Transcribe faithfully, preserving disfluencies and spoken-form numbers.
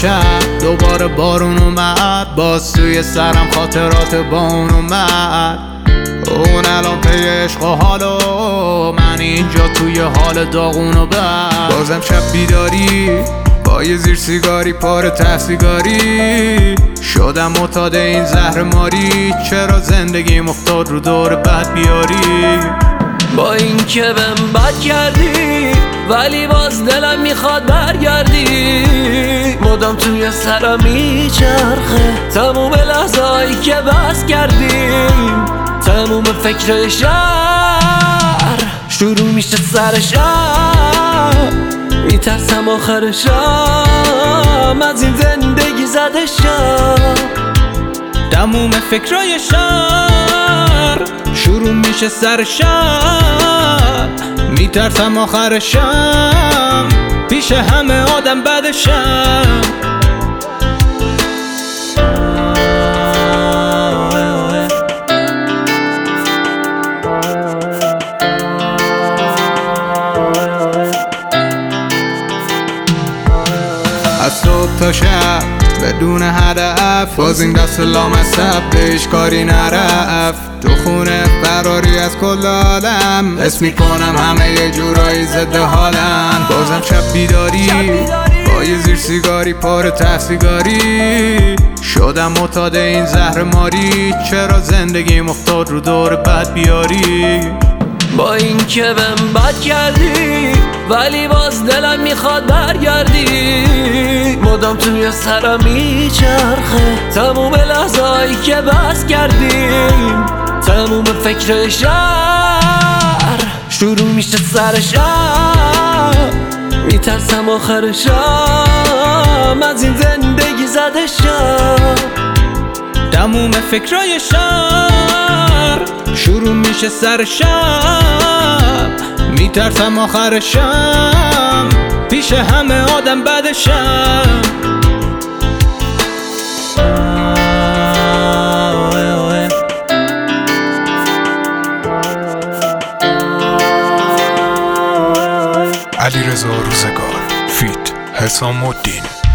شب دوباره بارون اومد، باز توی سرم خاطرات با اون اومد. اون الان پی عشق و حالو، من اینجا توی حال داغون و بد. بازم شب بیداری با یه زیر سیگاری پاره ته سیگاری، شدم معتاد این زهر ماری. چرا زندگیم افتاد رو دور بد بیاری؟ با این که بهم بد کردی ولی باز دلم میخواد برگردی. مدام توی سرم میچرخه تموم لحظه هایی که بس کردیم، تموم فکر شهر شروع میشه سر شب. میترسم آخر شب از این زندگی زده شب. تموم فکرای شهر شروع میشه سر شب. میترسم آخر شب پیش همه آدم بدشم. از صبح تا شب بدون هدف، باز این دست لامصب بهش کاری نرفت. تو خونه فراری از کل عالم، حس میکنم همه یه جورایی ضد حالم. بازم شب بیداری با یه زیر سیگاری پاره ته سیگاری، شدم معتاد این زهر ماری. چرا زندگیم افتاد رو دور بد بیاری؟ با این که بهم بد کردی ولی باز دلم میخواد برگردی. مدام توی سرم میچرخه تموم لحظه هایی که بس کردیم، تموم فکر شهر شروع میشه سر شب. میترسم آخر شب از این زندگی زده شب. تموم فکرای شهر شروع میشه سر شب. میترسم آخر شب پیش همه آدم بدشم. علیرضا روزگار فیت حسام الدین.